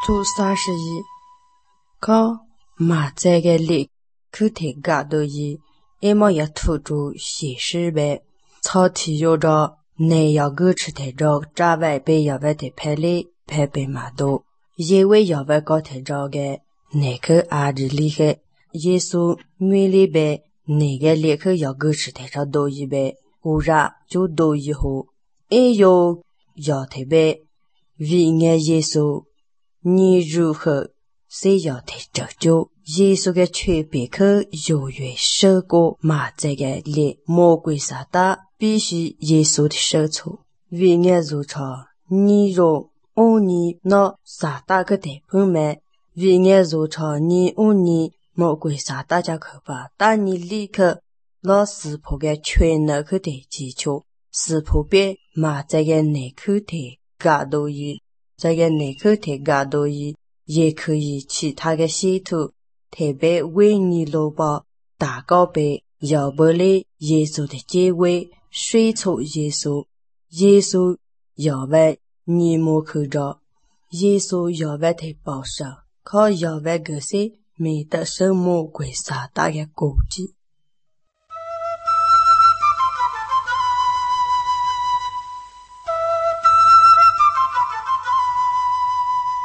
图31考马在个里去提嘎多伊一毛也图住写诗呗草体有着内要个吃提着扎外被要外的拍里拍被马多因为要外搞提着个那个阿日里个耶稣米里呗那个里克要个吃提着多伊呗乌拉就多以后也有要提呗为爱耶稣你如何谁要提着就耶稣的区别可有越受过马在个里魔鬼撒旦必须耶稣的手处为爱如常你若按你那撒旦个地方没为爱如常你按你魔鬼撒旦家可怕但你立刻那死婆个全能去的基础死婆别马在个内去的嘎多伊在个内去的嘎多伊也可以其他的系统特别为你罗包打高杯要不哩耶稣的结尾水出耶稣耶稣要为你莫去着耶稣要为的保守靠要为个些没得什魔鬼撒旦的攻击